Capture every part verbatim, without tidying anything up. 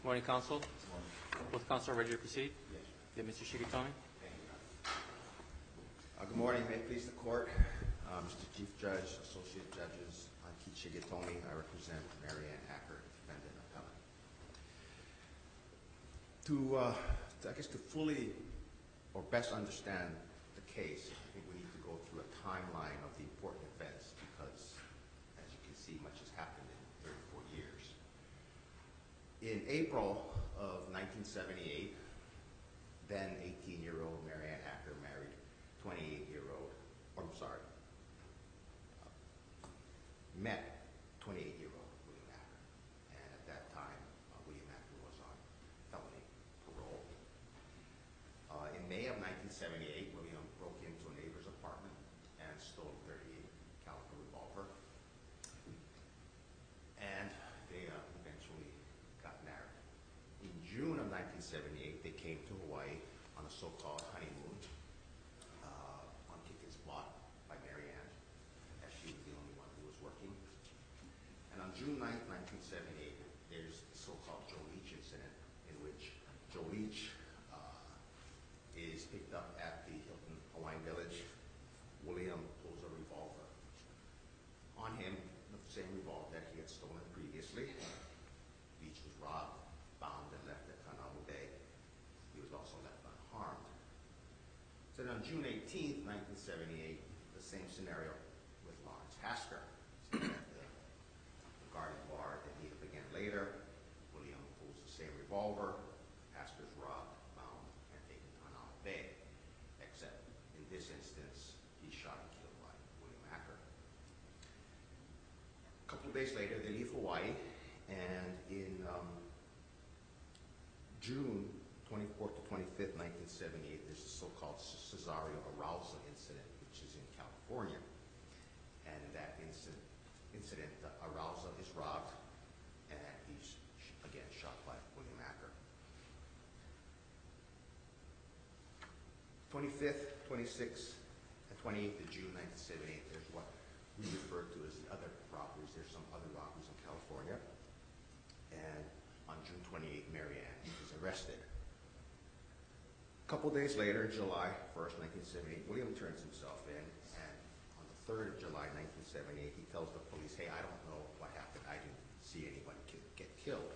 Morning, Counsel. Both counsel are ready to proceed? Yes. Yeah, Mister Shigetomi. Uh, good morning. May it please the court. Uh, Mister Chief Judge, Associate Judges, I'm Keith Shigetomi. I represent Marianne Acker, defendant appellant. To, uh, to, I guess, to fully or best understand the case, I think we need to go through a timeline of the important events because, as you can see, much has happened in thirty-four years. In April of nineteen seventy-eight, then eighteen-year-old Marianne Acker married twenty-eight-year-old, or I'm sorry, uh, met twenty-eight-year-old William Acker. And at that time, uh, William Acker was on felony parole. Uh, in May of nineteen seventy-eight, William broke into a neighbor's apartment and stole a thirty-eight caliber revolver. And they uh, eventually got married. In June of nineteen seventy-eight, they came to Hawaii on a so-called honeymoon uh, on tickets bought by Marianne, as she was the only one who was working. And on June ninth, nineteen seventy-eight, there's the so-called Joe Leach incident, in which Joe Leach uh, is picked up at the Hilton Hawaiian Village. William pulls a revolver on him, the same revolver that he had stolen previously. Leach was robbed, bound, and left at Kanamu Bay. He was also left unharmed. So then on June eighteenth, nineteen seventy-eight, the same scenario with Lawrence Hasker. So at the, the garden bar, they meet up again later. William pulls the same revolver. Hasker's robbed, bound, and taken to Kanamu Bay. Except in this instance, he's shot and killed by William Acker. A couple of days later, they leave Hawaii, and in um, June twenty-fourth to twenty-fifth, nineteen seventy-eight, there's the so-called Cesario Arousa incident, which is in California. And in that incident, incident uh, Arousa is robbed, and he's, again, shot by William Acker. twenty-fifth, twenty-sixth, and twenty-eighth of June nineteen seventy-eight, there's what we refer to as the other robberies. There's some other robberies in California. And on June twenty-eighth, Marianne is arrested. A couple days later, July first, nineteen seventy-eight, William turns himself in, and on the third of July, nineteen seventy-eight, he tells the police, hey, I don't know what happened. I didn't see anybody get killed.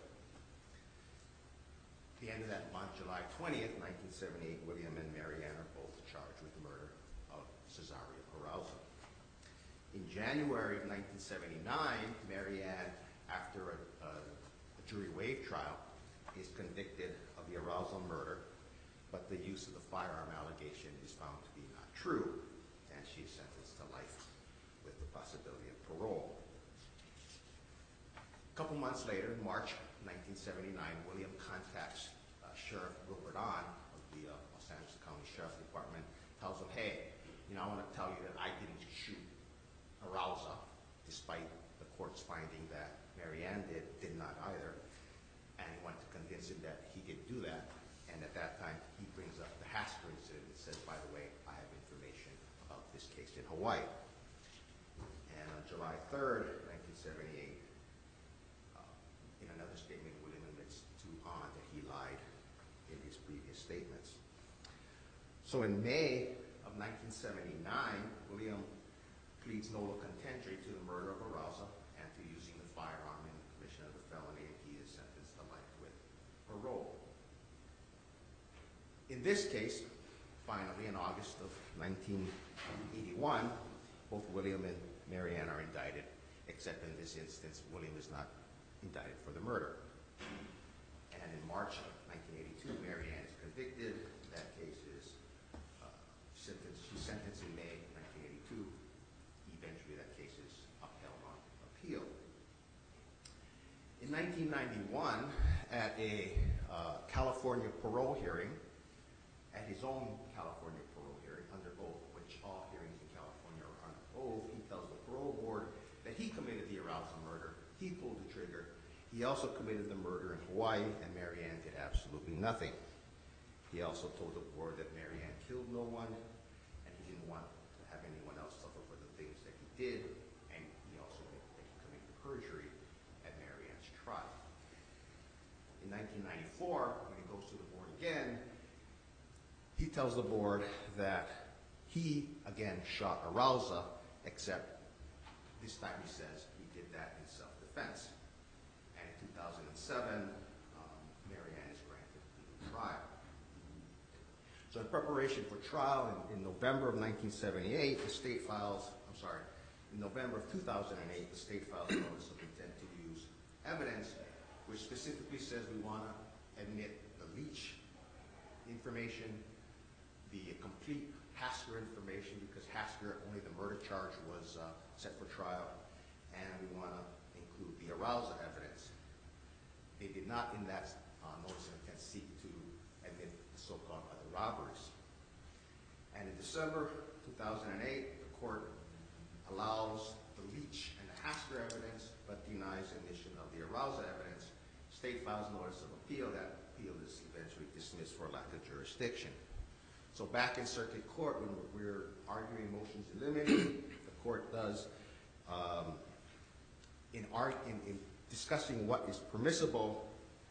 At the end of that month, July twentieth, nineteen seventy-eight, William and Marianne are both charged with the murder of Cesario Arousa. In January of nineteen seventy-nine, Marianne, after a, a, a jury waive trial, is convicted of the Arousa murder, but the use of the firearm allegation is found to be not true, and she is sentenced to life with the possibility of parole. A couple months later, in March nineteen seventy-nine, William contacts uh, Sheriff Wilbert Ahn of the uh, Los Angeles County Sheriff's Department, tells him, hey, you know, I want to tell you that I didn't shoot Arousa, despite the court's finding that Marianne did, did not either. And he wanted to convince him that he did do that. And at that time, he brings up the Hasker incident and says, by the way, I have information about this case in Hawaii. And on July third, nineteen seventy-eight, uh, in another statement, William admits to Ahn that he lied in his previous statements. So in May of nineteen seventy-nine, William pleads nolo contendere to the murder of Arousa and to using the firearm in the commission of the felony, and he is sentenced to life with parole. In this case, finally, in August of nineteen eighty-one, both William and Marianne are indicted, except in this instance, William is not indicted for the murder. And in March of nineteen eighty-two, Marianne is convicted. That case is uh, sentenced, she's sentenced in May nineteen eighty-two. Eventually, that case is upheld on appeal. In nineteen ninety-one, at a uh, California parole hearing, at his own California parole hearing, under oath, which all hearings in California are under oath, he tells the parole board that he committed the Arousa murder, he pulled the trigger, he also committed the murder in Hawaii, and Marianne did absolutely nothing. He also told the board that Marianne killed no one, and he didn't want to have anyone else suffer for the things that he did, and he also admitted that he committed perjury at Marianne's trial. In nineteen nineteen ninety-four, when he goes to the board again, he tells the board that he, again, shot Arauza, except this time he says he did that in self-defense. And in two thousand seven, um, Marianne is granted legal trial. So in preparation for trial in, in November of nineteen seventy-eight, the state files, I'm sorry, in November of two thousand eight, the state files a notice of intent to use evidence, which specifically says we want to admit the Leach information, the complete Hasker information, because Hasker, only the murder charge was uh, set for trial, and we want to include the Arauza evidence. They did not, in that uh, notice of intent, seek to admit the so-called other robberies. And in December two thousand eight, the court allows the Leach and the Hasker evidence, but denies admission of the Arauza evidence. State files notice of appeal. That appeal is eventually dismissed for lack of jurisdiction. So back in circuit court, when we're arguing motions in limine, the court does, um, in, art, in, in discussing what is permissible,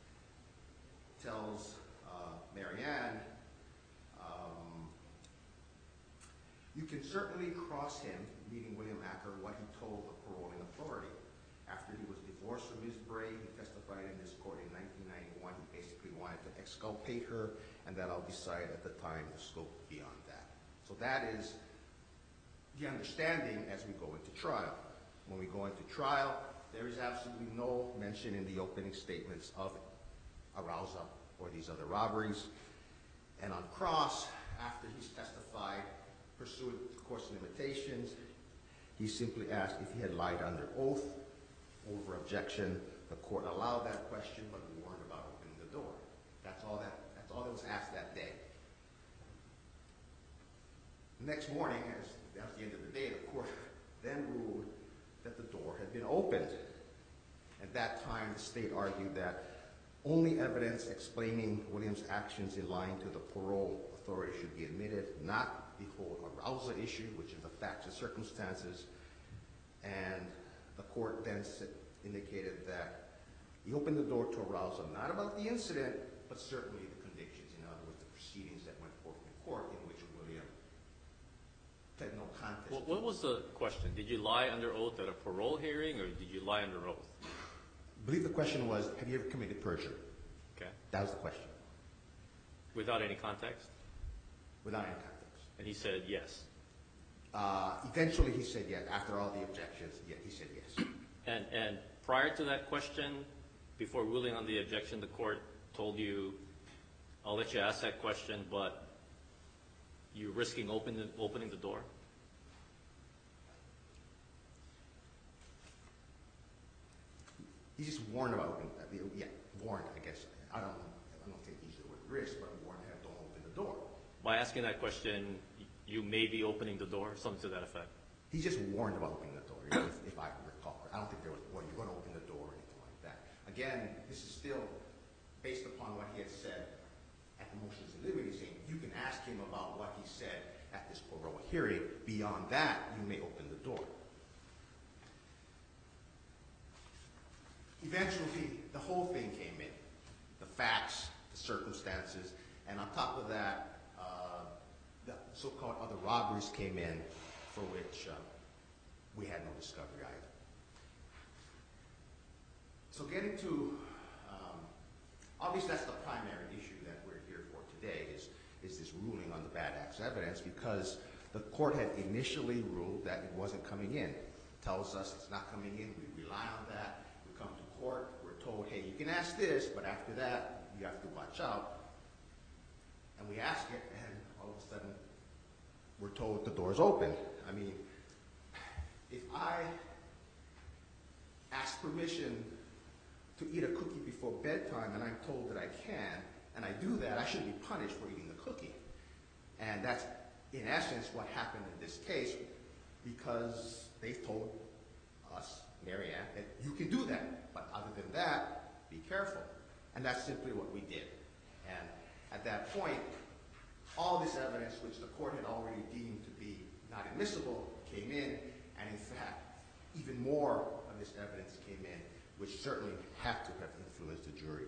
tells uh, Marianne, um, you can certainly cross him, meaning William Acker, what he told the paroling authority. After he was divorced from Miz Bray, he testified in this court in nineteen ninety-one. He basically wanted to exculpate her, and that I'll decide at the time the scope beyond that. So that is the understanding as we go into trial. When we go into trial, there is absolutely no mention in the opening statements of Arauza or these other robberies. And on cross, after he's testified, pursuant to course limitations, he simply asked if he had lied under oath. Over objection, the court allowed that question, but we warned about opening the door. That's all that, that's all that was asked that day. The next morning, as that was the end of the day, the court then ruled that the door had been opened. At that time, the state argued that only evidence explaining William's actions in lying to the parole authority should be admitted, not the whole Arauza issue, which is the facts and circumstances. And the court then indicated that he opened the door to Arauza, not about the incident, but certainly the convictions. In other words, the proceedings that went forth in court in which William had no contest. Well, what was the question? Did you lie under oath at a parole hearing, or did you lie under oath? I believe the question was, have you ever committed perjury? Okay. That was the question. Without any context? Without any context. And he said yes. Uh, eventually he said yes. After all the objections, yeah, he said yes. And, and prior to that question, before ruling on the objection, the court told you, I'll let you ask that question, but you're risking open, opening the door? He just warned about opening, uh, yeah, warned, I guess. I don't, I don't think he used the word risk, but warned him, don't open the door. By asking that question, you may be opening the door, something to that effect. He just warned about opening the door, if, if I recall. I don't think there was, well, you're going to open the door or anything like that. Again, this is still based upon what he had said at the motions in limine, saying you can ask him about what he said at this parole hearing. Beyond that, you may open the door. Eventually, the whole thing came in. The facts, the circumstances, and on top of that, uh, the so-called other robberies came in for which uh, we had no discovery either. So getting to, um, obviously that's the primary issue that we're here for today, is, is this ruling on the bad acts evidence, because the court had initially ruled that it wasn't coming in. It tells us it's not coming in, we rely on that. We come to court, we're told, hey, you can ask this, but after that, you have to watch out. And we ask it, and all of a sudden, we're told the door's open. I mean, if I ask permission to eat a cookie before bedtime and I'm told that I can, and I do that, I should be punished for eating the cookie. And that's, in essence, what happened in this case, because they told us, Marianne, that you can do that, but other than that, be careful. And that's simply what we did. And at that point, all this evidence, which the court had already deemed to be not admissible, came in, and in fact, even more of this evidence came in, which certainly had to have influenced the jury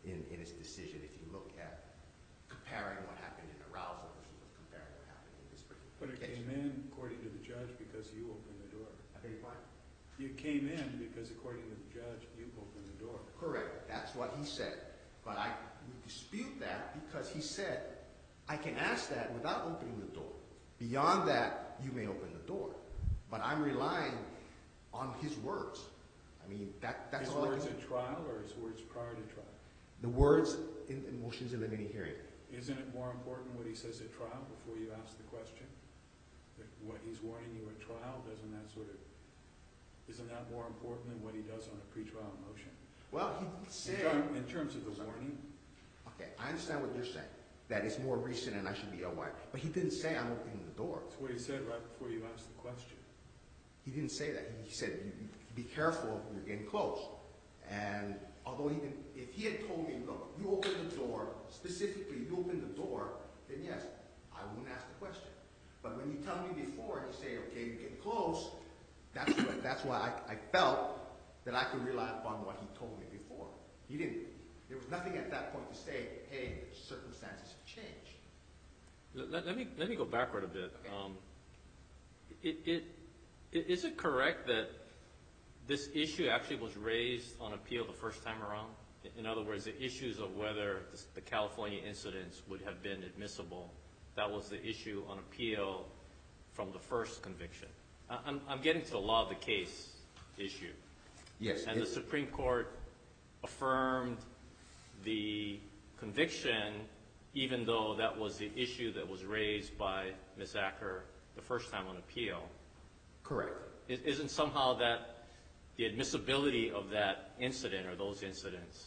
in, in his decision if you look at comparing what happened in Arousal versus what's comparing what happened in this particular But it case. came in, according to the judge, because you opened the door. I beg your pardon? You came in because, according to the judge, you opened the door. Correct. That's what he said. But I would dispute that because he said, I can ask that without opening the door. Beyond that, you may open the door. But I'm relying on his words. I mean, that, that's His all I words can at trial or his words prior to trial? The words in the motions in limiting hearing. Isn't it more important what he says at trial before you ask the question? That what he's warning you at trial, doesn't that sort of, isn't that more important than what he does on a pretrial motion? Well, he In, said... term, in terms of the warning? Okay, I understand what you're saying. That it's more recent and I should be aware. But he didn't say I'm opening the door. That's what he said right before you asked the question. He didn't say that. He said, you, you, be careful, you're getting close. And although he didn't, if he had told me, look, you open the door, specifically you open the door, then yes, I wouldn't ask the question. But when you tell me before and you say, okay, you're getting close, that's what, that's why I, I felt that I could rely upon what he told me before. He didn't, there was nothing at that point to say, hey, circumstances have changed. Let, let me let me go backward a bit. Um, it, it, it, is it correct that this issue actually was raised on appeal the first time around? In other words, the issues of whether the, the California incidents would have been admissible, that was the issue on appeal from the first conviction. I, I'm, I'm getting to the law of the case issue. Yes. And the Supreme Court affirmed the conviction even though that was the issue that was raised by Miz Acker the first time on appeal. Correct. Isn't somehow that the admissibility of that incident or those incidents,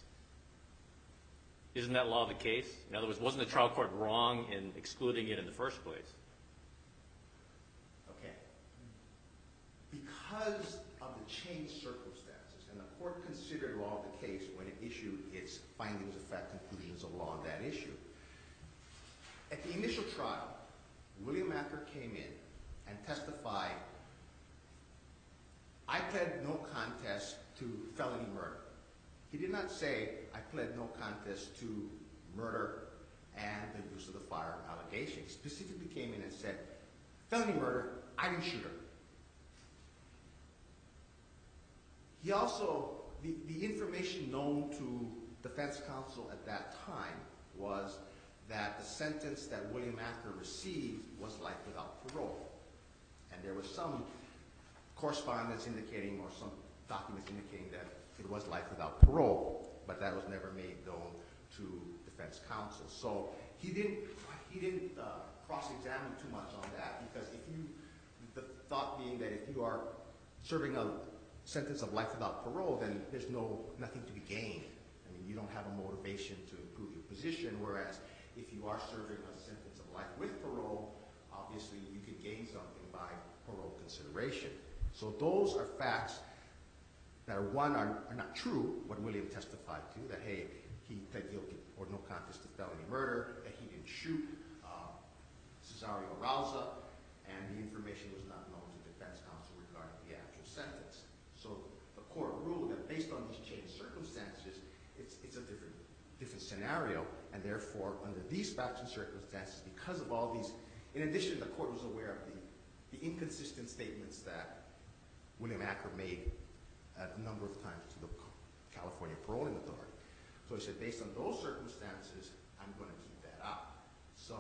isn't that law of the case? In other words, wasn't the trial court wrong in excluding it in the first place? Okay. Because of the changed circumstances, and the court considered law of the case when it issued its findings of fact conclusions of law on that issue. At the initial trial, William Acker came in and testified, I pled no contest to felony murder. He did not say, I pled no contest to murder and the use of the firearm allegation. He specifically came in and said, felony murder, I didn't shoot her. He also, the, the information known to defense counsel at that time was that the sentence that William Acker received was life without parole. And there was some correspondence indicating, or some documents indicating that it was life without parole, but that was never made known to defense counsel. So he didn't, he didn't uh, cross-examine too much on that, because if you, the thought being that if you are serving a sentence of life without parole, then there's no, nothing to be gained. I mean, you don't have a motivation to improve your position, whereas if you are serving a sentence of life with parole, obviously you can gain something by parole consideration. So those are facts that are, one, are, are not true, what William testified to, that, hey, he pled guilty or no contest to felony murder, that he didn't shoot uh, Cesario Arauza, and the information was not known to defense counsel regarding the actual sentence. So the court ruled that based on these changed circumstances, it's, it's a different, different scenario, and therefore, under these facts and circumstances, because of all these, in addition, the court was aware of the, the inconsistent statements that William Acker made a number of times to the California Paroling Authority. So he said, based on those circumstances, I'm going to keep that out. So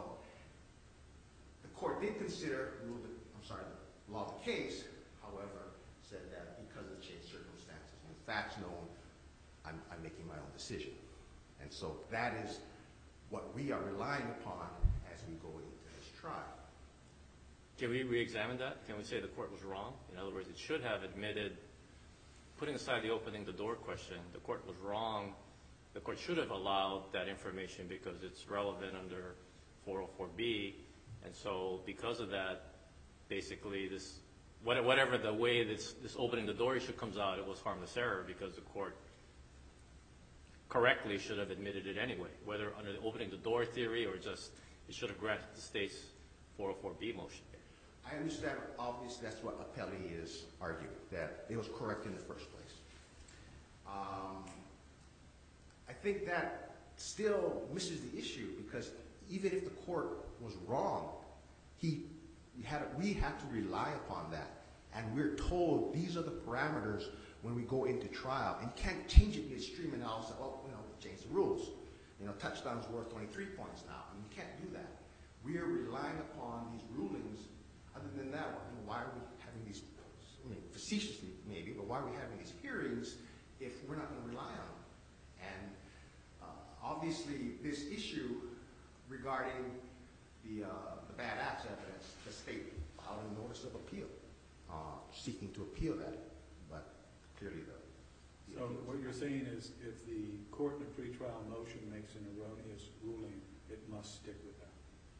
the court did consider, ruled it, I'm sorry, the law of the case, however, said that because of the changed circumstances and the facts known, I'm, I'm making my own decision. And so that is what we are relying upon as we go into this trial. Can we re-examine that? Can we say the court was wrong? In other words, it should have admitted, putting aside the opening the door question, the court was wrong. The court should have allowed that information because it's relevant under four oh four B. And so because of that, basically this, whatever the way this, this opening the door issue comes out, it was harmless error because the court correctly should have admitted it anyway, whether under the opening the door theory or just it should have granted the state's four oh four B motion. I understand, obviously, that's what appellee is arguing, that it was correct in the first place. Um, I think that still misses the issue, because even if the court was wrong, he had, we had to rely upon that. And we're told these are the parameters when we go into trial. And you can't change it midstream and all say, oh, you know, change the rules. You know, touchdown's worth twenty-three points now. I mean, you can't do that. We are relying upon these rulings. Other than that, you know, why are we having these, I mean, facetiously maybe, but why are we having these hearings if we're not going to rely on them? And uh, obviously, this issue regarding the, uh, the bad acts evidence, the state filed a notice of appeal, uh, seeking to appeal that, but clearly the... the So what you're saying is if the court in a pretrial motion makes an erroneous ruling, it must stick with that.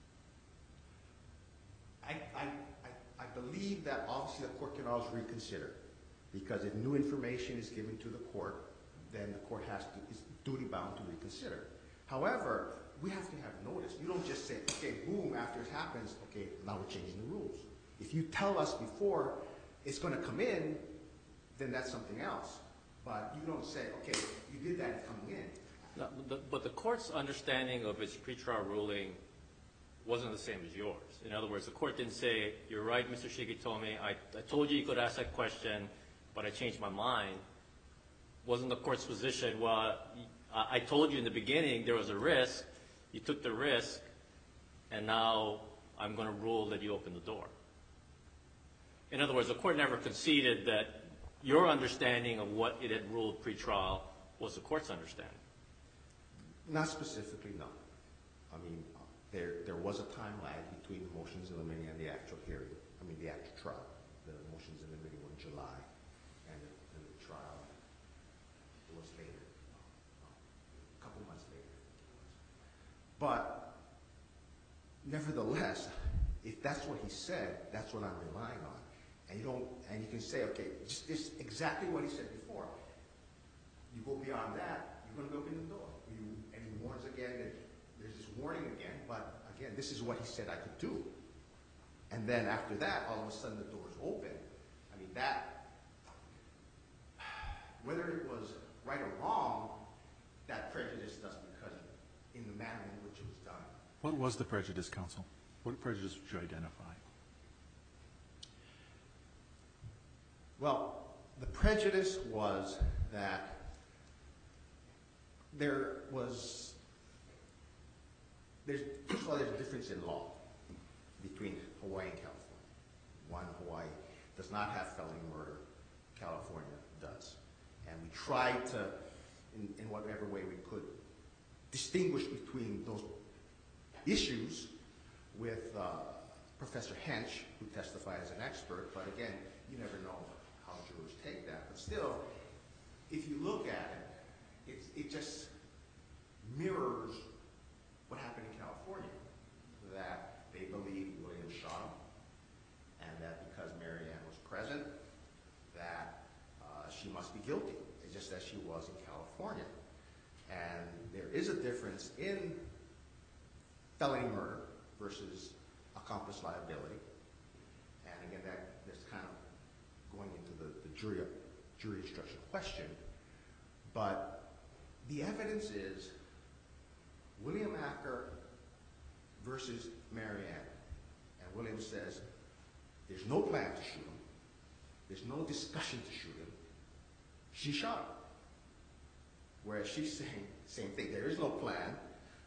I, I, I, I believe that obviously the court can always reconsider, because if new information is given to the court, then the court has to, is duty bound to reconsider. However, we have to have notice. You don't just say, okay, boom, after it happens, okay, now we're changing the rules. If you tell us before it's going to come in, then that's something else. But you don't say, okay, you did that coming in. No, the, but the court's understanding of its pretrial ruling wasn't the same as yours. In other words, the court didn't say, you're right, Mister Shigetomi, I, I told you you could ask that question, but I changed my mind. Wasn't the court's position, well, I, I told you in the beginning there was a risk, you took the risk, and now I'm going to rule that you open the door. In other words, the court never conceded that your understanding of what it had ruled pretrial was the court's understanding. Not specifically, no. I mean, there, there was a time lag between the motions in limine and the actual hearing, I mean, the actual trial. The motions in limine were in July, and the, and the trial was later, a couple months later. But nevertheless, if that's what he said, that's what I'm relying on. And you don't, and you can say, okay, just, just exactly what he said before. You go beyond that, you're going to go open the door. You, and he warns again that there's this warning again, but again, this is what he said I could do. And then after that, all of a sudden the door's open. I mean, that, whether it was right or wrong, that prejudice us because in the manner in which it was done. What was the prejudice, counsel? What prejudice would you identify? Well, the prejudice was that there was, there's, first of all, there's a difference in law between Hawaii and California. One, Hawaii does not have felony murder. California does. And we tried to, in, in whatever way we could, distinguish between those issues with uh, Professor Hench, who testified as an expert, but again, you never know how jurors take that. But still, if you look at it, it's, it just mirrors what happened in California, that they believed William shot him, and that because Marianne was present, that uh, she must be guilty, just as she was in California. And there is a difference in felony murder versus accomplice liability. And again, that that's kind of going into the, the jury, jury instruction question. But the evidence is William Acker versus Marianne. And William says, there's no plan to shoot him. There's no discussion to shoot him. She shot him. Whereas she's saying, same thing, there is no plan.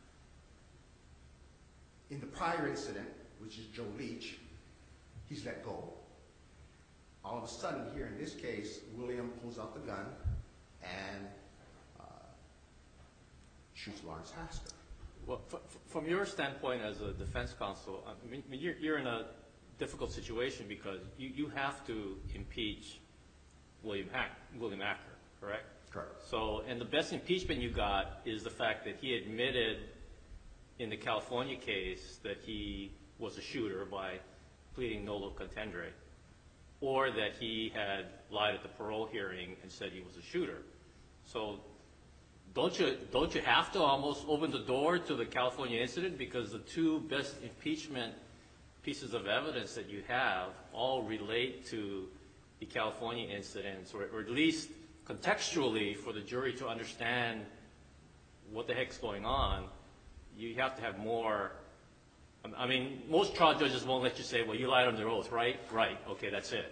In the prior incident, which is Joe Leach, he's let go. All of a sudden, here in this case, William pulls out the gun and uh, shoots Lawrence Hasker. Well, f f from your standpoint as a defense counsel, I mean, you're, you're in a difficult situation because you, you have to impeach William, Hack, William Acker, correct? Correct. So, and the best impeachment you got is the fact that he admitted in the California case that he was a shooter by pleading nolo contendere, or that he had lied at the parole hearing and said he was a shooter. So don't you, don't you have to almost open the door to the California incident, because the two best impeachment pieces of evidence that you have all relate to the California incidents, or, or at least contextually for the jury to understand what the heck's going on, you have to have more. I mean, most trial judges won't let you say, well, you lied under oath, right? Right. Okay, that's it.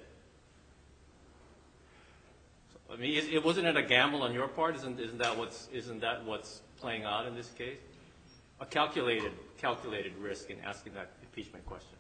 So, I mean, it, it wasn't it a gamble on your part? Isn't isn't that what's isn't that what's playing out in this case? A calculated calculated risk in asking that impeachment question.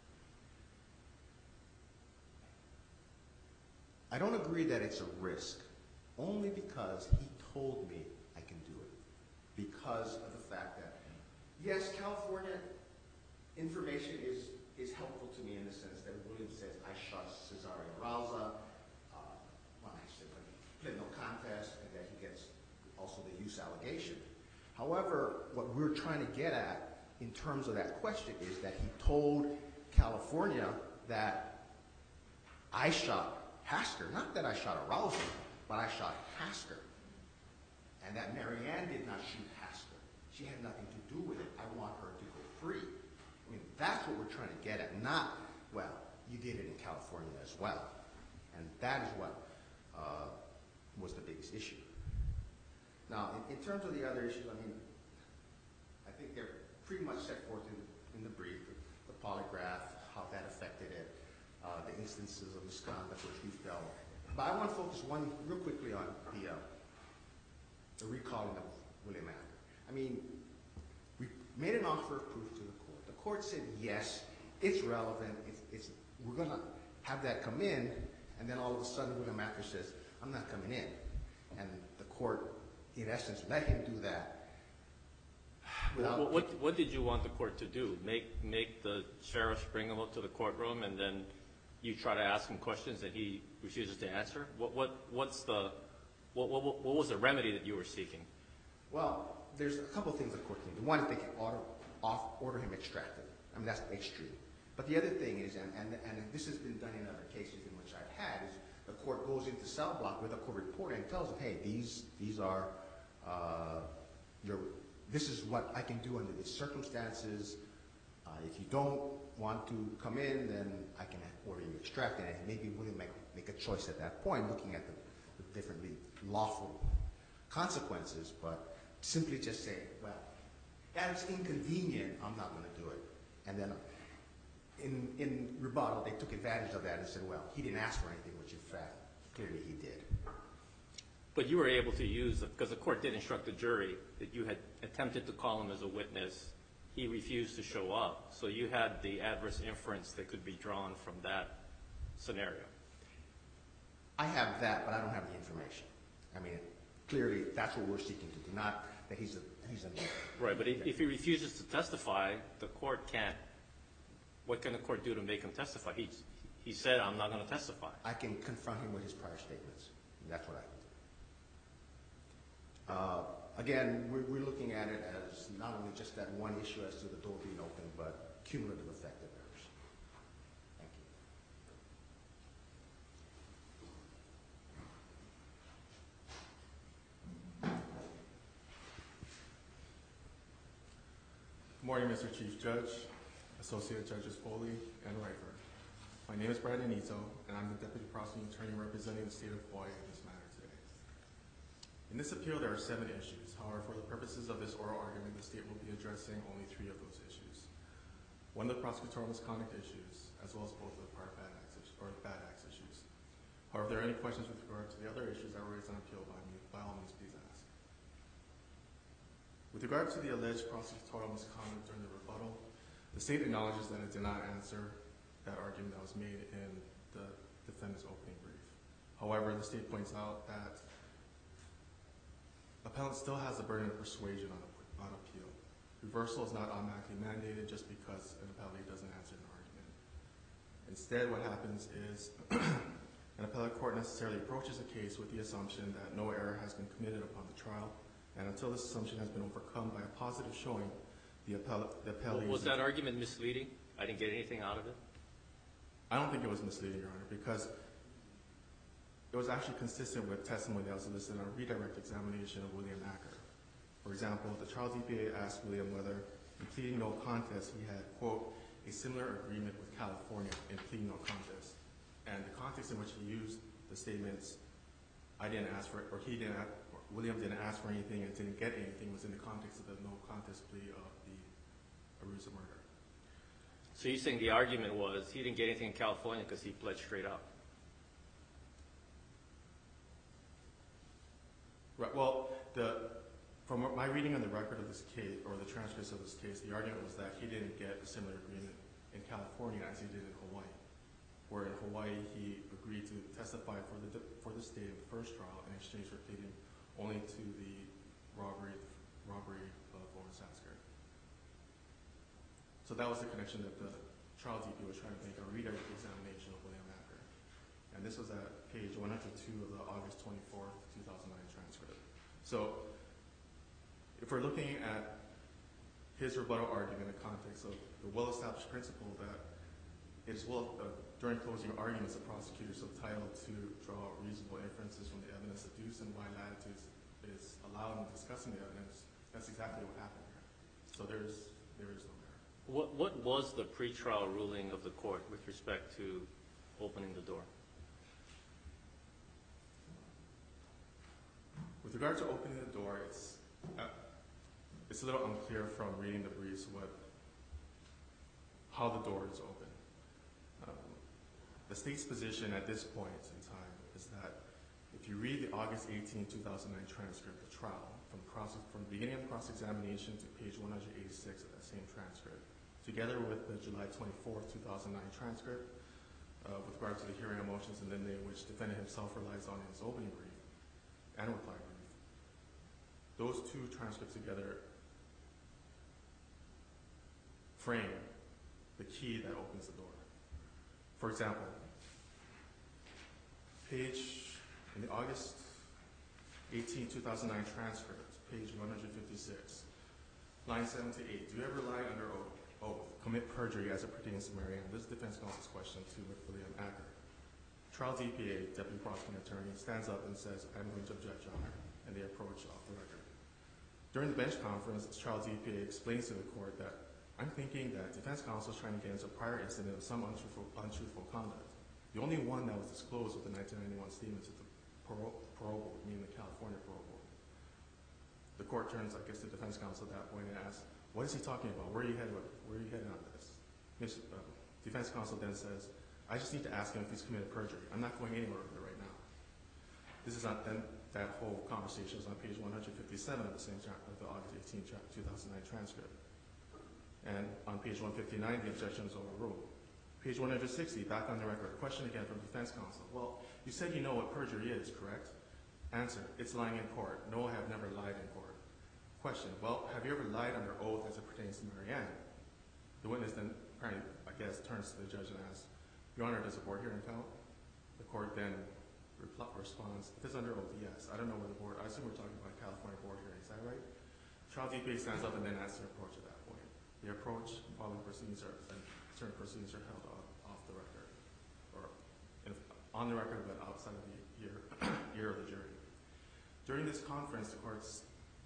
I don't agree that it's a risk, only because he told me I can do it. Because of the fact that, yes, California information is, is helpful to me in the sense that Williams says I shot Cesario Rauza, uh, well, I said, pled no contest, and that he gets also the use allegation. However, what we're trying to get at in terms of that question is that he told California that I shot Hasker, not that I shot a Rauza, but I shot Hasker, and that Marianne did not shoot Hasker. She had nothing to do with it. I want her to go free. I mean, that's what we're trying to get at, not, well, you did it in California as well. And that is what uh, was the biggest issue. Now, in, in terms of the other issues, I mean, I think they're pretty much set forth in, in the brief, the polygraph, how that affected it, uh, the instances of misconduct which we felt. But I want to focus one real quickly on the, uh, the recalling of William Acker. I mean, we made an offer of proof to the court. The court said, yes, it's relevant. It's, it's, we're going to have that come in, and then all of a sudden William Acker says, I'm not coming in. And the court, in essence, let him do that. What, what, what did you want the court to do? Make, make the sheriff bring him up to the courtroom, and then you try to ask him questions that he refuses to answer? What, what, what's the, what, what, what was the remedy that you were seeking? Well, there's a couple of things the court can do. One is they can order, off, order him extracted. I mean, that's extreme. But the other thing is, and, and, and this has been done in other cases in which I've had, is the court goes into cell block with a court reporter and tells them, hey, these, these are, uh, your, this is what I can do under these circumstances. Uh, if you don't want to come in, then I can order you extracted. And maybe William make, make a choice at that point, looking at the, the differently lawful consequences, but simply just say, well, that's inconvenient, I'm not going to do it. And then in, in rebuttal, they took advantage of that and said, well, he didn't ask for anything, which in fact, clearly he did. But you were able to use, because the court did instruct the jury that you had attempted to call him as a witness. He refused to show up. So you had the adverse inference that could be drawn from that scenario. I have that, but I don't have the information. I mean, clearly, that's what we're seeking to do, not that he's a, he's a... Right, but if, if he refuses to testify, the court can't, what can the court do to make him testify? He, he said, I'm not going to testify. I can confront him with his prior statements. That's what I can do. Uh, again, we're, we're looking at it as not only just that one issue as to the door being open, but cumulative effect of errors. Thank you. Good morning, Mister Chief Judge, Associate Judges Foley and Rifer. My name is Brandon Ito, and I'm the Deputy Prosecuting Attorney representing the state of Hawaii in this matter today. In this appeal, there are seven issues. However, for the purposes of this oral argument, the state will be addressing only three of those issues. One of the prosecutorial misconduct issues, as well as both of the prior bad acts or bad acts issues. However, if there are any questions with regard to the other issues that were raised on appeal by me, by all means, please ask. With regard to the alleged prosecutorial misconduct during the rebuttal, the state acknowledges that it did not answer that argument that was made in the defendant's opening brief. However, the state points out that appellant still has the burden of persuasion on, on appeal. Reversal is not automatically mandated just because an appellee doesn't answer an argument. Instead, what happens is an appellate court necessarily approaches a case with the assumption that no error has been committed upon the trial, and until this assumption has been overcome by a positive showing, the appellate... The appellee Was that argument misleading? I didn't get anything out of it? I don't think it was misleading, Your Honor, because it was actually consistent with testimony that was elicited on a redirect examination of William Acker. For example, the trial D P A asked William whether, in pleading no contest, he had, quote, a similar agreement with California in pleading no contest. And the context in which he used the statements, I didn't ask for it, or he didn't, or William didn't ask for anything and didn't get anything was in the context of the no contest plea of the Arusa murder. So you're saying the argument was he didn't get anything in California because he pled straight up? Right. Well, the from my reading on the record of this case or the transcripts of this case, the argument was that he didn't get a similar agreement in California as he did in Hawaii, where in Hawaii he agreed to testify for the for the state in the first trial in exchange for pleading only to the robbery robbery of Lawrence Hasker. So that was the connection that the trial D P was trying to make a redirect examination of William Acker. And this was at page one hundred two of the August twenty-fourth, two thousand nine transcript. So if we're looking at his rebuttal argument in the context of the well-established principle that it is well, uh, during closing arguments, the prosecutors are entitled to draw reasonable inferences from the evidence adduced and why latitude is allowed in discussing the evidence, that's exactly what happened here. So there's, there is no error. What, what was the pretrial ruling of the court with respect to opening the door? With regard to opening the door, it's uh, it's a little unclear from reading the briefs what how the door is open. Um, the state's position at this point in time is that if you read the August eighteenth, two thousand nine transcript of the trial, from cross from the beginning of cross-examination to page one hundred eighty-six of that same transcript, together with the July twenty-fourth, two thousand nine transcript, uh, with regard to the hearing of motions and then which defendant himself relies on in his opening brief and reply brief. Those two transcripts together frame the key that opens the door. For example, page in the August eighteenth, two thousand nine transcript, page one hundred fifty-six, line seven to eight. Do you ever lie under oath, oath, commit perjury as it pertains to Marianne? This is defense counsel's question to William Acker. Trial D P A, deputy prosecuting attorney, stands up and says, I'm going to object, Your Honor, and they approach off the record. During the bench conference, trial D P A explains to the court that I'm thinking that defense counsel is trying to get into a prior incident of some untruthful, untruthful conduct. The only one that was disclosed with the nineteen ninety-one statement is the parole, parole board, meaning the California parole board. The court turns, I guess, to defense counsel at that point and asks, what is he talking about? Where are you headed with, where are you heading on this? His, uh, defense counsel then says, I just need to ask him if he's committed perjury. I'm not going anywhere with it right now. This is not then. That whole conversation is on page one hundred fifty-seven of the same of the August eighteenth, two thousand nine transcript. And on page one fifty-nine, the objection is overruled. Page one hundred sixty, back on the record, question again from defense counsel. Well, you said you know what perjury is, correct? Answer, it's lying in court. No, I have never lied in court. Question, well, have you ever lied under oath as it pertains to Marianne? The witness then, apparently, I guess, turns to the judge and asks, Your Honor, does the board hearing count? The court then responds, if it's under oath, yes. I don't know where the board, I assume we're talking about California board hearing, is that right? Trial D P A stands up and then asks their approach at that point. The approach, following proceedings are, and certain proceedings are held off, off the record, or in, on the record, but outside of the ear, ear of the jury. During this conference, the court's,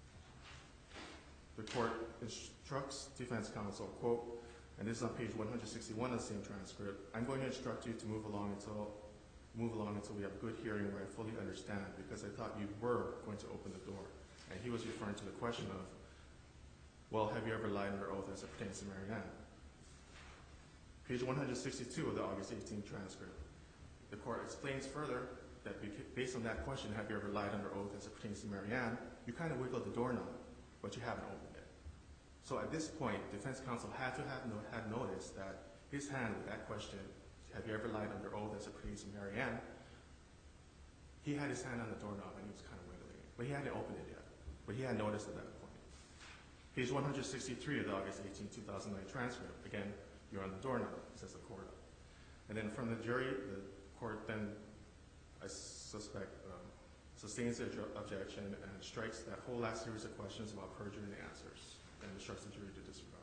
the court instructs defense counsel, quote, and this is on page one hundred sixty-one of the same transcript, I'm going to instruct you to move along until move along until we have good hearing where I fully understand, because I thought you were going to open the door. And he was referring to the question of, well, have you ever lied under oath as it pertains to Marianne? Page one hundred sixty-two of the August eighteenth transcript. The court explains further that based on that question, have you ever lied under oath as it pertains to Marianne, you kind of wiggled the doorknob, but you haven't opened it. So at this point, defense counsel had to have no, had noticed that his hand with that question, have you ever lied under oath as it pertains to Marianne? He had his hand on the doorknob and he was kind of wiggling it. But he hadn't opened it yet. But he had noticed at that point. Page one hundred sixty-three of the August eighteenth, two thousand nine transcript. Again, you're on the doorknob, says the court. And then from the jury, the court then, I suspect, um, sustains the objection and strikes that whole last series of questions about perjury and the answers and instructs the jury to disregard.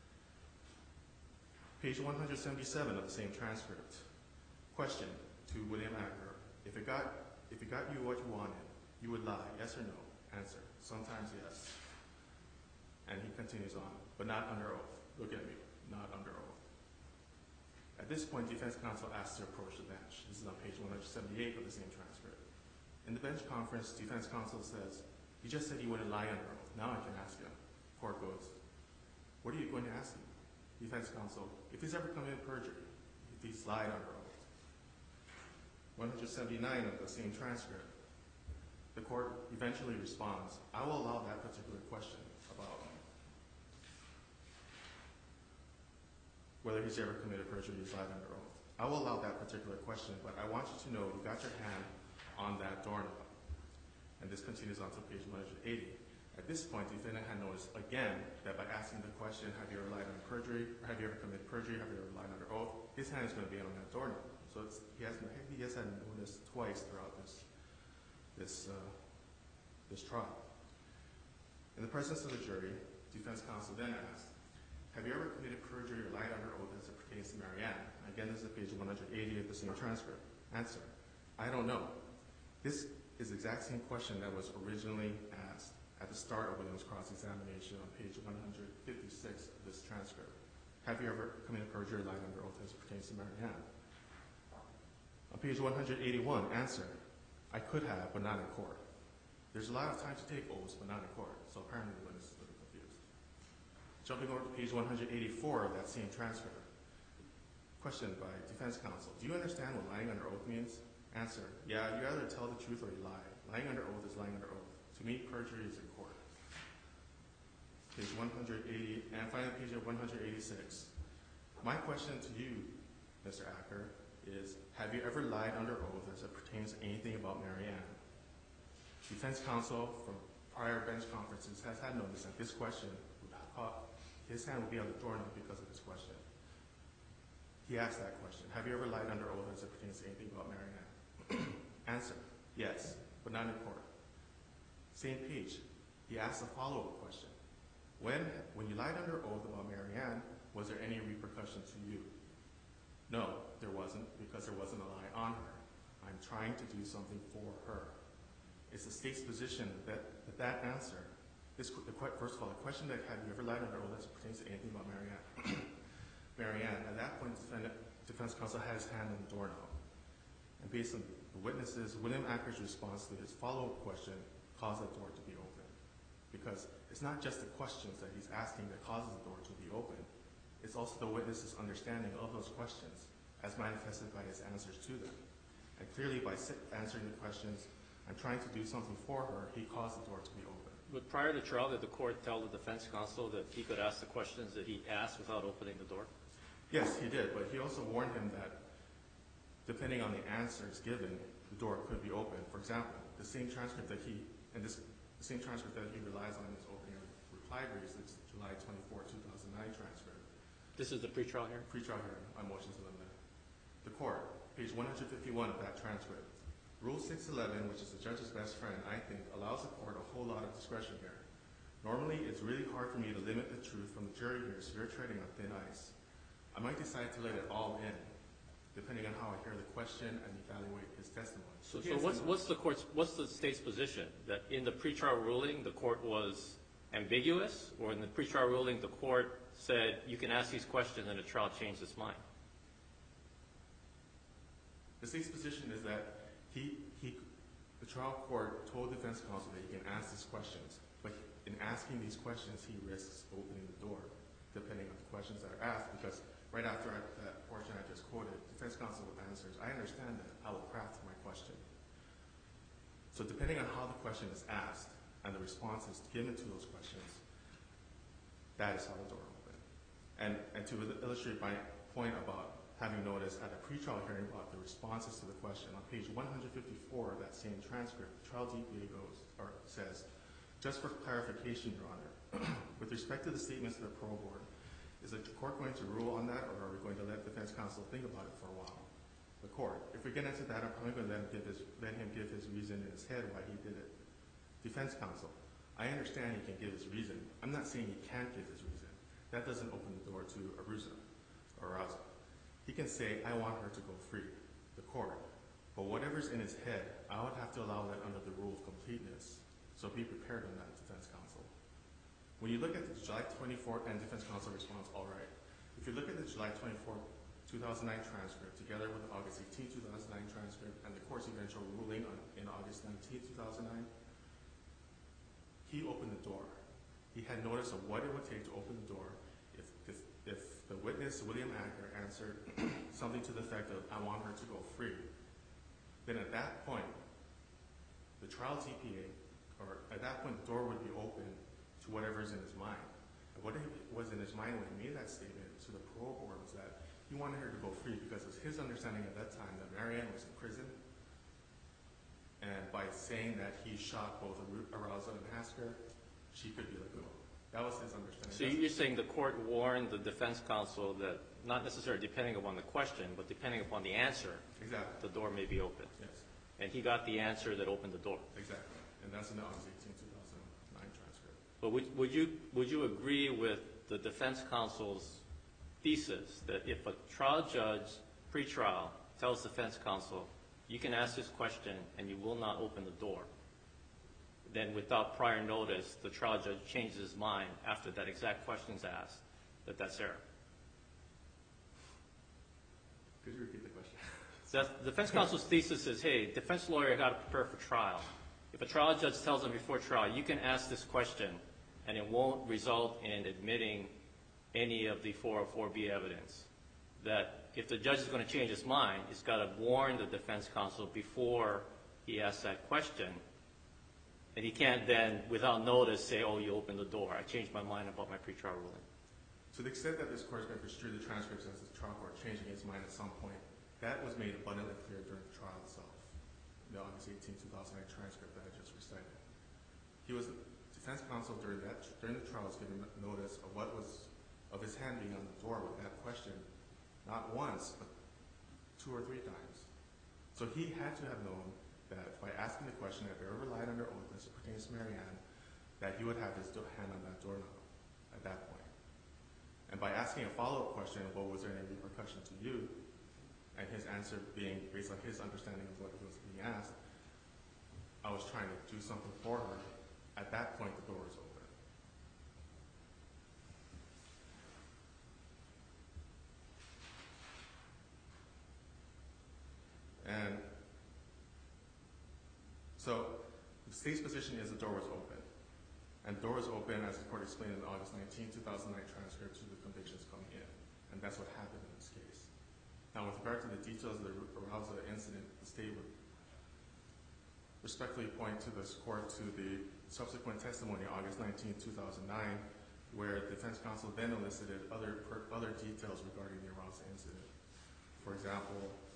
Page one hundred seventy-seven of the same transcript. Question to William Acker. If it got if it got you what you wanted, you would lie, yes or no? Answer, sometimes yes. And he continues on, but not under oath. Look at me, not under oath. At this point, defense counsel asks to approach the bench. This is on page one hundred seventy-eight of the same transcript. In the bench conference, defense counsel says, he just said he wouldn't lie under oath. Now I can ask him. Court goes, what are you going to ask him? Defense counsel, if he's ever committed perjury, if he's lied under oath. one seventy-nine of the same transcript, the court eventually responds, I will allow that particular question about whether he's ever committed perjury, he's lied under oath. I will allow that particular question, but I want you to know you got your hand on that doorknob. And this continues on to page one eighty. At this point, the defendant had noticed again that by asking the question, have you ever lied under perjury, or have you ever committed perjury, have you ever lied under oath, his hand is going to be on that doorknob. So it's, he has he has had noticed twice throughout this this uh, this trial. In the presence of the jury, defense counsel then asked, have you ever committed perjury or lied under oath as it pertains to Marianne? Again, this is page one eighty of the same transcript. Answer, I don't know. This is the exact same question that was originally asked at the start of Williams' cross-examination on page one fifty-six of this transcript. Have you ever committed perjury or lied under oath as it pertains to Marianne? On page one eighty-one, answer, I could have, but not in court. There's a lot of time to take oaths, but not in court, so apparently the witness is a little confused. Jumping over to page one eighty-four of that same transcript. Question by defense counsel, do you understand what lying under oath means? Answer, yeah, you either tell the truth or you lie. Lying under oath is lying under oath. To me, perjury is in court. Page one eighty, and finally page one eighty-six. My question to you, Mister Acker, is have you ever lied under oath as it pertains to anything about Marianne? Defense counsel from prior bench conferences has had notice that this question, his hand would be on the doorknob because of this question. He asked that question, have you ever lied under oath as it pertains to anything about Marianne? Answer, yes, but not in court. Same page, he asked a follow-up question. When, when you lied under oath about Marianne, was there any repercussion to you? No, there wasn't, because there wasn't a lie on her. I'm trying to do something for her. It's the state's position that that, that answer, this, the, first of all, the question that have you ever lied under oath as it pertains to anything about Marianne? Marianne, at that point, defendant, defense counsel had his hand on the doorknob. And based on the witnesses, William Acker's response to his follow-up question caused the door to be open. Because it's not just the questions that he's asking that causes the door to be open. It's also the witness's understanding of those questions as manifested by his answers to them. And clearly by answering the questions, I'm trying to do something for her, he caused the door to be open. But prior to trial, did the court tell the defense counsel that he could ask the questions that he asked without opening the door? Yes, he did, but he also warned him that depending on the answers given, the door could be open. For example, the same transcript that he, and this the same transcript that he relies on in his opening reply briefs, it's July twenty-fourth, two thousand nine transcript. This is the pretrial hearing? Pretrial hearing on motions to eliminate. The court, page one fifty-one of that transcript. Rule six eleven, which is the judge's best friend, I think, allows the court a whole lot of discretion here. Normally, it's really hard for me to limit the truth from the jury here, so you're treading on thin ice. I might decide to let it all in, depending on how I hear the question and evaluate his testimony. So, so what's, what's the court's, what's the state's position? That in the pretrial ruling, the court was ambiguous, or in the pretrial ruling, the court said you can ask these questions and the trial changed its mind? The state's position is that he, he, the trial court told defense counsel that he can ask these questions, but in asking these questions, he risks opening the door, depending on the questions that are asked, because right after I, that portion I just quoted, defense counsel answers, I understand that, I will craft my question. So depending on how the question is asked and the responses given to those questions, that is how the door opens. And, and to illustrate my point about having noticed at a pretrial hearing about the responses to the question, on page one fifty-four of that same transcript, the trial D P A goes, or says, just for clarification, Your Honor, with respect to the statements of the parole board, is the court going to rule on that, or are we going to let defense counsel think about it for a while? The court. If we get into that, I'm probably going to let him give his, let him give his reason in his head why he did it. Defense counsel. I understand he can give his reason. I'm not saying he can't give his reason. That doesn't open the door to arousa or arousal. He can say, I want her to go free. The court. But whatever's in his head, I would have to allow that under the rule of completeness. So be prepared on that, defense counsel. When you look at the July twenty-fourth, and defense counsel responds, all right. If you look at the July twenty-fourth, two thousand nine transcript, together with the August eighteenth, two thousand nine transcript, and the court's eventual ruling on, in August nineteenth, two thousand nine, he opened the door. He had notice of what it would take to open the door if, if, if the witness, William Acker, answered something to the effect of, I want her to go free. Then at that point, the trial T P A, or at that point, the door would be open to whatever is in his mind. And what was in his mind when he made that statement to the parole board was that he wanted her to go free because it was his understanding at that time that Marianne was in prison. And by saying that he shot both Arauza and Hasker, she could be let go. That was his understanding. So you're saying the court warned the defense counsel that, not necessarily depending upon the question, but depending upon the answer, Exactly. the door may be open. Yes, And he got the answer that opened the door. exactly. And that's in the August eighteenth, two thousand nine transcript. But would, would you would you agree with the defense counsel's thesis that if a trial judge pre-trial tells defense counsel, you can ask this question and you will not open the door, then without prior notice, the trial judge changes his mind after that exact question is asked, that that's error? Could you repeat the question? That's, the defense counsel's thesis is, hey, defense lawyer got to prepare for trial. If a trial judge tells them before trial, you can ask this question and it won't result in admitting any of the four oh four B evidence, that if the judge is going to change his mind, he's got to warn the defense counsel before he asks that question. And he can't then, without notice, say, oh, you opened the door. I changed my mind about my pretrial ruling. To the extent that this court is going to construe the transcripts as the trial court changing its mind at some point, that was made abundantly clear during the trial itself, the August eighteenth, two thousand nine transcript that I just recited. He was, defense counsel during that during the trial was given notice of what was, of his hand being on the door with that question, not once, but two or three times. So he had to have known that by asking the question, if he ever relied under oath as it pertains to Marianne, that he would have his hand on that doorknob at that point. And by asking a follow-up question, well, was there any repercussion to you? And his answer being based on his understanding of what was being asked, I was trying to do something for her. At that point, the door was open. And so the state's position is the door was open. And the door was open, as the court explained in the August nineteenth, two thousand nine transcript, to the convictions coming in. And that's what happened in this case. Now, with regard to the details of the Arauza incident, the state would respectfully point to this court to the subsequent testimony, August nineteenth, two thousand nine, where the defense counsel then elicited other, per, other details regarding the Arauza incident. For example,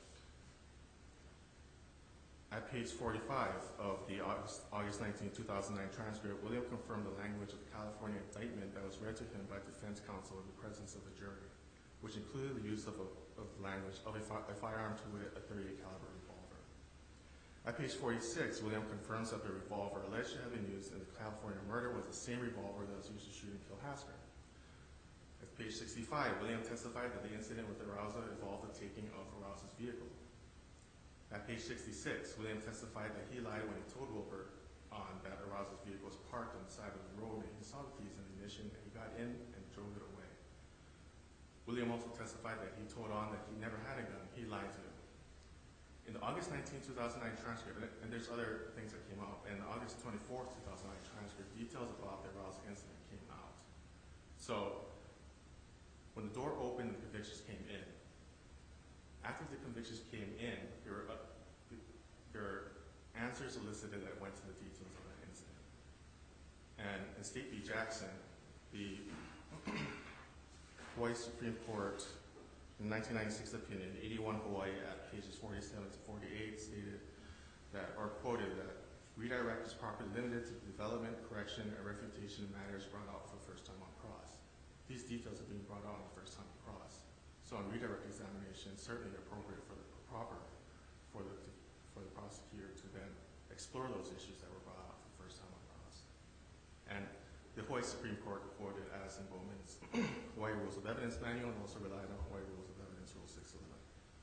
at page forty-five of the August, August nineteenth, two thousand nine transcript, William confirmed the language of the California indictment that was read to him by defense counsel in the presence of the jury, which included the use of, a, of language of a, fi a firearm, to wit, a thirty-eight caliber revolver. At page forty-six, William confirms that the revolver alleged to have been used in the California murder was the same revolver that was used to shoot and kill Hasker. At page sixty-five, William testified that the incident with Arauza involved the taking of Arauza's vehicle. At page sixty-six, William testified that he lied when he told Wilbur on that Arauza's vehicle was parked on the side of the road and he saw the keys in the ignition and he got in and drove it away. William also testified that he told on that he never had a gun. He lied to him. In the August nineteenth, two thousand nine transcript, and there's other things that came out, in the August twenty-fourth, two thousand nine transcript, details about the Arauza incident came out. So, when the door opened and the convictions came in, after the convictions came in, there were, uh, there were answers elicited that went to the details of that incident. And in State v. Jackson, the Hawaii Supreme Court, in nineteen ninety-six opinion, eighty-one Hawaii at pages forty-seven to forty-eight stated that, or quoted that, redirect is properly limited to the development, correction, and refutation of matters brought out for the first time on cross. These details are being brought out on the first time on cross. So on redirect examination, it's certainly appropriate for the proper for the for the prosecutor to then explore those issues that were brought out for the first time on cross. And the Hawaii Supreme Court quoted as in Bowman's Hawaii Rules of Evidence Manual and also relied on Hawaii Rules of Evidence Rule six eleven.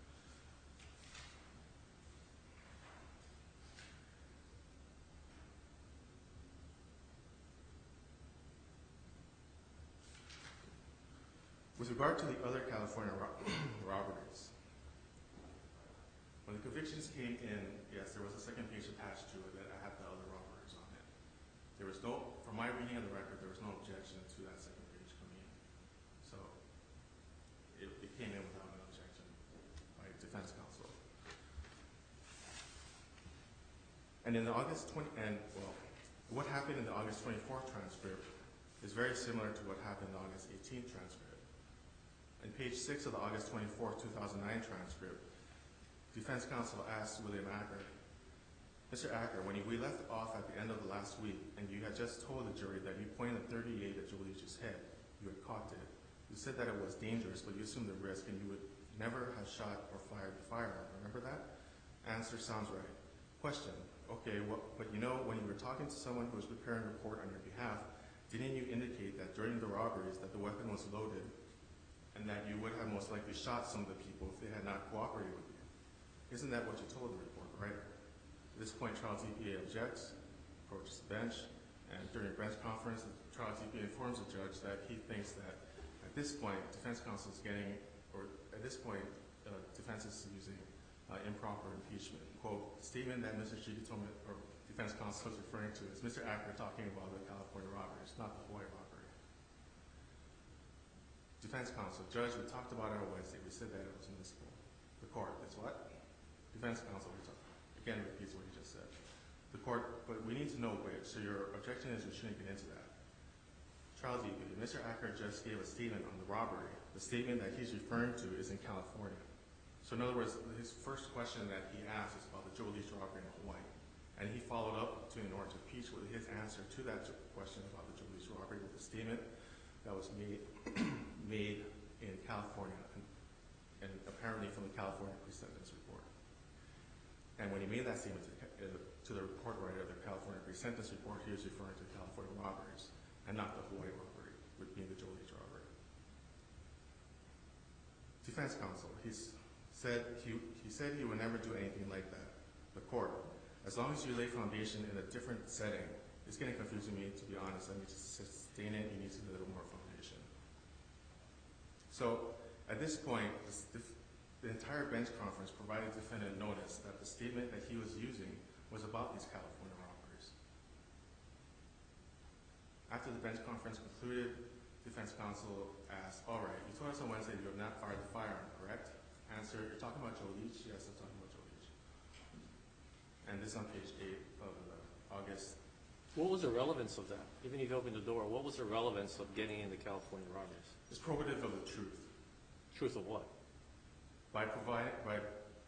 With regard to the other California ro robberies, when the convictions came in, yes, there was a second page attached to my reading of the record, there was no objection to that second page coming in. So it, it came in without an objection by defense counsel. And in the August twenty, and well, what happened in the August twenty-fourth transcript is very similar to what happened in the August eighteenth transcript. In page six of the August twenty-fourth, two thousand nine transcript, defense counsel asked William Acker, Mister Acker, when we left off at the end of the last week and you had just told the jury that you pointed a thirty-eight at Jolich's head, you had cocked it. You said that it was dangerous, but you assumed the risk and you would never have shot or fired the firearm. Remember that? Answer, sounds right. Question, okay, well, but you know, when you were talking to someone who was preparing a report on your behalf, didn't you indicate that during the robberies that the weapon was loaded and that you would have most likely shot some of the people if they had not cooperated with you? Isn't that what you told the report, right? At this point, trial T P A objects, approaches the bench, and during a bench conference, the trial T P A informs the judge that he thinks that at this point, defense counsel is getting, or at this point, uh, defense is using uh, improper impeachment. Quote, the statement that Mister Shigi told me, or defense counsel is referring to is Mister Acker talking about the California robberies, not the Hawaii robbery. Defense counsel, judge, we talked about it on Wednesday. We said that it was admissible. The court, it's what? Defense counsel, we talked. Again, repeats what he just said. The court, but we need to know which, so your objection is we shouldn't get into that. Trial D P, Mister Acker just gave a statement on the robbery. The statement that he's referring to is in California. So in other words, his first question that he asked is about the Joe-Lee robbery in Hawaii. And he followed up to, in order to impeach with his answer to that question about the Joe-Lee robbery with a statement that was made made in California, and, and apparently from the California pre-sentence report. And when he made that statement to, uh, to the report writer of the California pre-sentence report, he was referring to California robberies and not the Hawaii robbery, which being the Joe-Lee robbery. Defense counsel, he's said he, he said he would never do anything like that. The court, as long as you lay foundation in a different setting, it's getting confusing me, to be honest. I need to sustain it, you need to do a little more foundation. So at this point, this, the, the entire bench conference provided defendant notice that the statement that he was using was about these California robberies. After the bench conference concluded, defense counsel asked, all right, you told us on Wednesday you have not fired the firearm, correct? Answer, you're talking about Joe Leach? Yes, I'm talking about Joe Leach. And this is on page eight of the August. What was the relevance of that? Even if you opened the door, what was the relevance of getting into California robberies? It's probative of the truth. Truth of what? By providing, by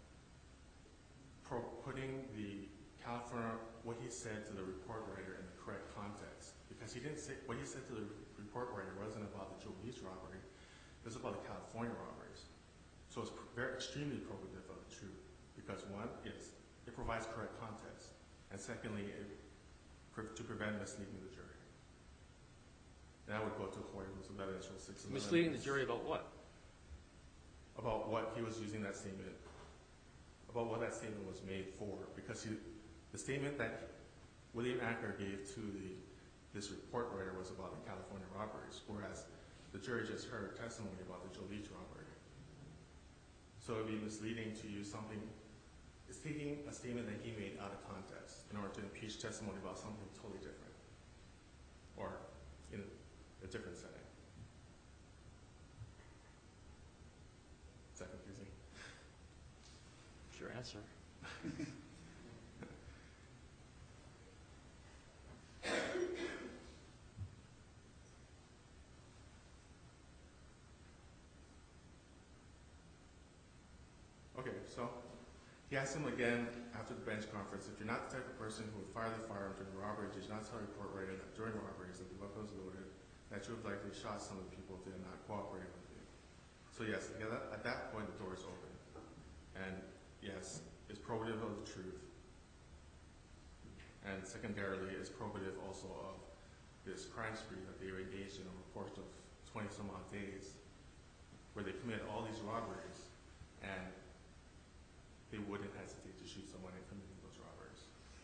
pro putting the California, what he said to the report writer in the correct context. Because he didn't say, what he said to the report writer wasn't about the Joe Leach robbery, it was about the California robberies. So it's very extremely probative of the truth. Because one, it's, it provides correct context. And secondly, it, to prevent misleading the jury. And that would go to Hawaii Rules of Evidence Rule six eleven. Misleading the jury about what? About what he was using that statement, about what that statement was made for. Because he, the statement that William Acker gave to the, this report writer was about the California robberies, whereas the jury just heard testimony about the Joe Leach robbery. So it would be misleading to use something, it's taking a statement that he made out of context in order to impeach testimony about something totally different, or in a different setting. Is that confusing? What's your answer? Okay, so he asked him again after the bench conference, if you're not the type of person who would fire the firearm during the robbery, did you not tell the report writer that during robberies that the weapon was loaded, that you would likely shot some of the people if they had not cooperated with you? So yes, at that point the door is open. And yes, it's probative of the truth. And secondarily, it's probative also of this crime spree that they were engaged in over the course of twenty some odd days, where they committed all these robberies, and they wouldn't hesitate to shoot someone in committing those robberies.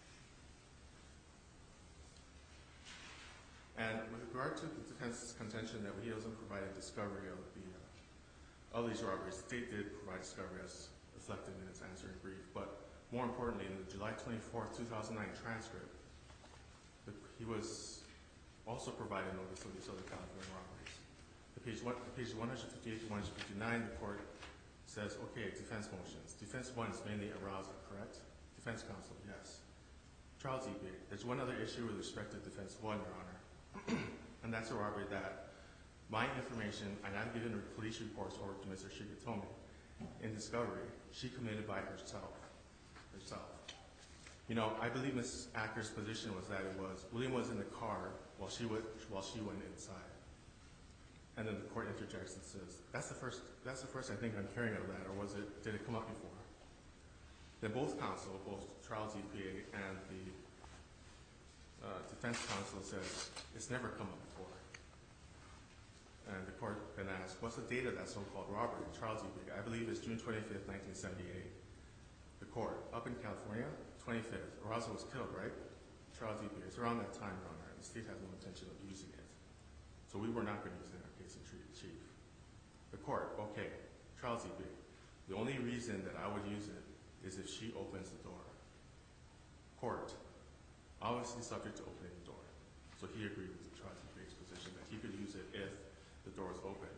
And with regard to the defense's contention that he doesn't provide a discovery of the uh, of these robberies, the state did provide discovery as reflected in its answering brief. But more importantly, in the July twenty-fourth, two thousand nine transcript, the, he was also provided notice of these other California robberies. The page one, page one fifty-eight to one fifty-nine, the court says, okay, defense motions. Defense one is mainly arousal, correct? Defense counsel, yes. Trial D B A. There's one other issue with respect to defense one, Your Honor, and that's a robbery that my information, and I've given police reports over to Mister Shigetomi in discovery, she committed by herself. Herself. You know, I believe Miz Acker's position was that it was William was in the car while she went while she went inside, and then the court interjects and says, "That's the first. That's the first I think I'm hearing of that, or was it? Did it come up before?" Then both counsel, both trial D P A and the uh, defense counsel says it's never come up before. And the court then asks, "What's the date of that so-called robbery?" Trial D P A. I believe it's June twenty-fifth, nineteen seventy-eight. The court, up in California, twenty-fifth. Arousal was killed, right? Trial D P A. It's around that time, Your Honor. The state has no intention of using it. So we were not going to use it in our case in chief. The court, okay. Trial D P A. The only reason that I would use it is if she opens the door. Court, obviously subject to opening the door. So he agreed with the trial D P A's position that he could use it if the door is open.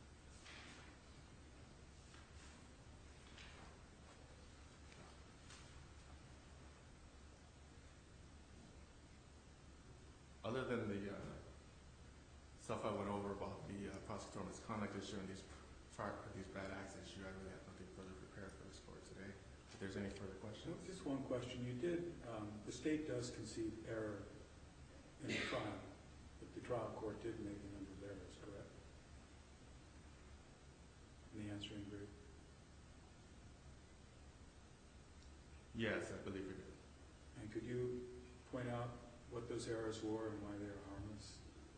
Other than the uh, stuff I went over about the uh, prosecutorial misconduct issue and these prior, these bad acts issue, I really have nothing further prepared for this court today. If there's any further questions. Well, just one question. You did, um, the state does concede error in the trial, but the trial court did make a number of errors, correct? In the answering brief? Yes, I believe we did. And could you point out what those errors were and why they are harmless?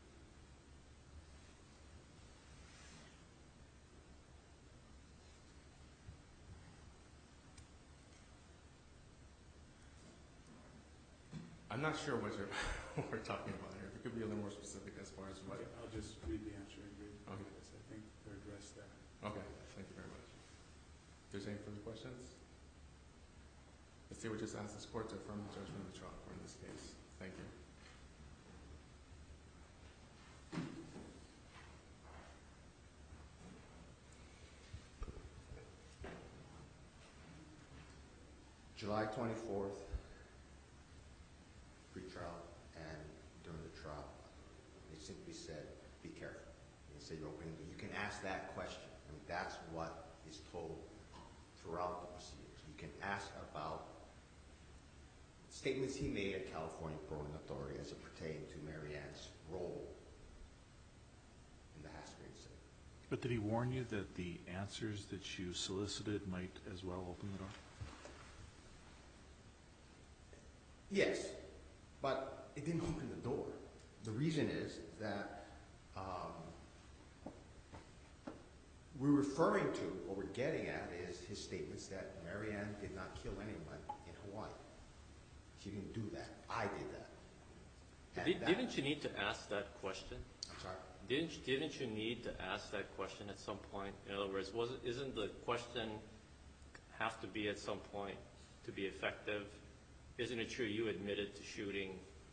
I'm not sure what, you're, what we're talking about here. If it could be a little more specific as far as what. Okay, I'll just read the answering brief. Okay. Because I think they're addressed there. Okay, thank you very much. If there's any further questions? The state would just ask this court to affirm the judgment of the trial court in this case. Thank you. July twenty-fourth, pre-trial and during the trial, they simply said, be careful. They said, you're opening, you can ask that question. I mean, that's what is told throughout the proceedings. You can ask about statements he made at California Parole Authority as it pertained to Mary Ann's role in the Hasker incident. But did he warn you that the answers that you solicited might as well open the door? Yes, but it didn't open the door. The reason is that um, we're referring to, what we're getting at is his statements that Mary Ann did not kill anyone in Hawaii. She didn't do that. I did that. Did, that didn't you need to ask that question? I'm sorry? Didn't didn't you need to ask that question at some point? In other words, was isn't the question have to be at some point to be effective? Isn't it true you admitted to shooting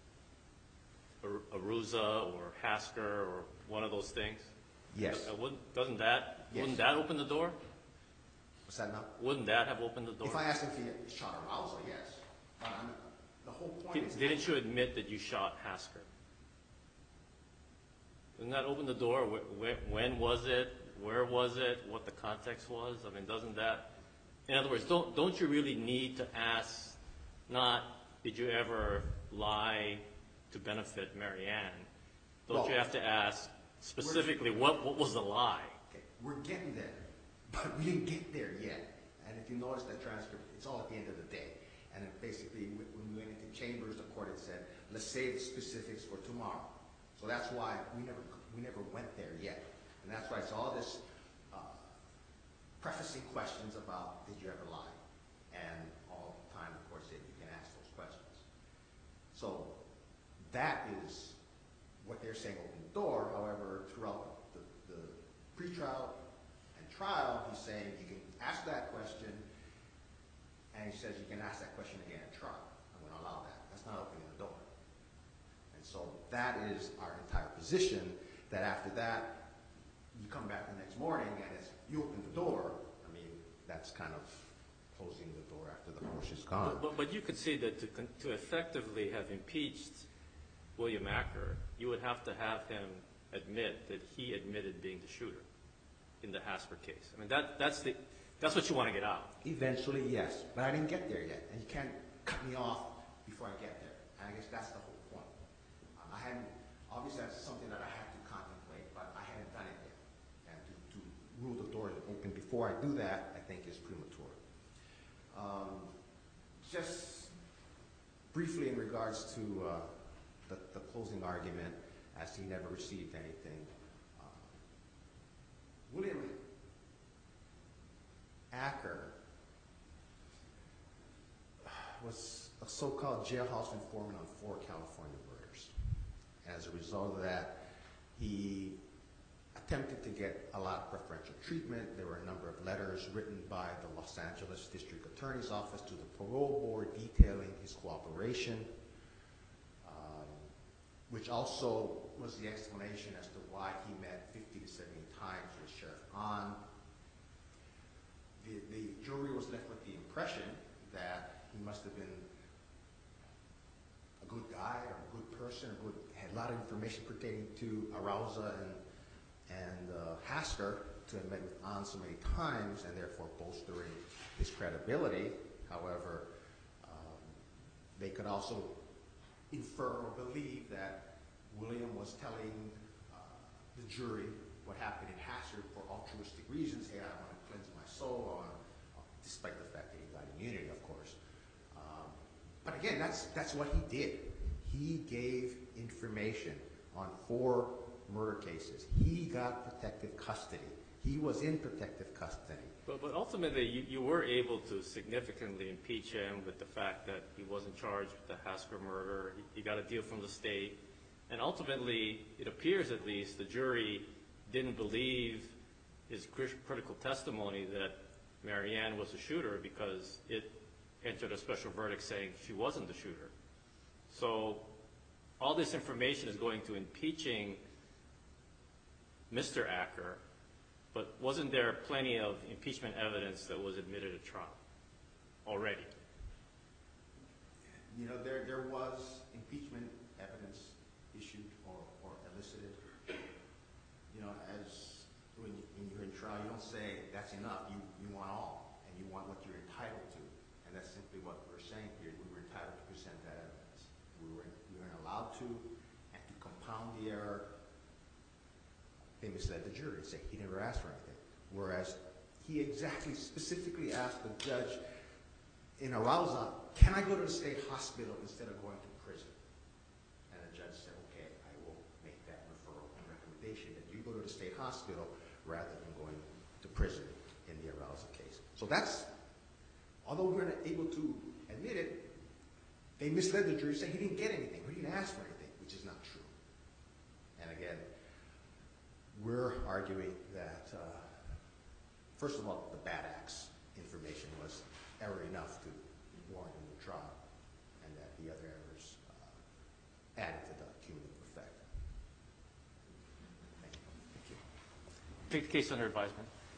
Aruza or Hasker or one of those things? Yes. Uh, wouldn't, doesn't that Yes. wouldn't that open the door? Was that not? Wouldn't that have opened the door? If I asked him if he shot Arousal, yes. But I'm, the whole point Did, is... didn't you admit that you shot Hasker? Didn't that open the door? When, when was it? Where was it? What the context was? I mean, doesn't that... In other words, don't, don't you really need to ask, not did you ever lie to benefit Mary Ann? Don't Well, you have to ask specifically what, what was the lie? Okay, we're getting there, but we didn't get there yet. And if you notice that transcript, it's all at the end of the day. And it basically, when we went into chambers, the court had said, let's save the specifics for tomorrow. So that's why we never we never went there yet. And that's why it's all this uh, prefacing questions about, did you ever lie? And all the time, of course, you can ask those questions. So that is what they're saying open the door. However, throughout the, the pretrial and trial, he's saying you can ask that question, and he says you can ask that question again at trial. I'm going to allow that. That's not opening the door. And so that is our entire position, that after that, you come back the next morning and it's, you open the door, I mean, that's kind of closing the door after the horse is gone. But, but you could see that to, con- to effectively have impeached William Acker, you would have to have him admit that he admitted being the shooter in the Hasper case. I mean, that, that's, the, that's what you want to get out. Eventually, yes, but I didn't get there yet, and you can't cut me off before I get there. And I guess that's the whole point. Um, I hadn't, obviously that's something that I have to contemplate, but I hadn't done it yet. And to, to rule the door open before I do that, I think is premature. Um, just briefly in regards to uh, the, the closing argument, as he never received anything. Um, William Acker was a so-called jailhouse informant on four California murders. As a result of that, he attempted to get a lot of preferential treatment. There were a number of letters written by the Los Angeles District Attorney's Office to the parole board detailing his cooperation, um, which also was the explanation as to why he met fifty to seventy times with Sheriff Ahn. The, the jury was left with the impression that he must have been a good guy or a good person, or good, had a lot of information pertaining to Arauza and and uh, Hasker to have met with Ahn so many times, and therefore bolstering his credibility. However, um, they could also infer or believe that William was telling uh, the jury what happened in Hasker for altruistic reasons. Hey, I want to cleanse my soul, on, despite the fact that he got immunity, of course. Um, but again, that's that's what he did. He gave information on four murder cases. He got protective custody. He was in protective custody. But, but ultimately, you, you were able to significantly impeach him with the fact that he wasn't charged with the Hasker murder. He, he got a deal from the state. And ultimately, it appears at least, the jury didn't believe his critical testimony that Marianne was the shooter because it entered a special verdict saying she wasn't the shooter. So all this information is going to impeaching Mister Acker, but wasn't there plenty of impeachment evidence that was admitted at trial already? You know, there there was impeachment evidence issued or, or elicited. You know, as when, you, when you're in trial, you don't say that's enough. You you want all, and you want what you're entitled to, and that's simply what we're saying here. We were entitled to present that evidence. We were we weren't allowed to, and to compound the error, they misled the jury and say he never asked for anything. Whereas he exactly, specifically asked the judge in Arauza, can I go to the state hospital instead of going to prison? And the judge said, okay, I will make that referral and recommendation that you go to the state hospital rather than going to prison in the Arauza case. So that's, although we weren't able to admit it, they misled the jury saying he didn't get anything, or he didn't ask for anything, which is not true. And again, we're arguing that, uh, first of all, the bad acts information was error enough to warrant a new trial, and that the other errors uh, added to the cumulative effect. Thank you. Thank you. Take the case under advisement.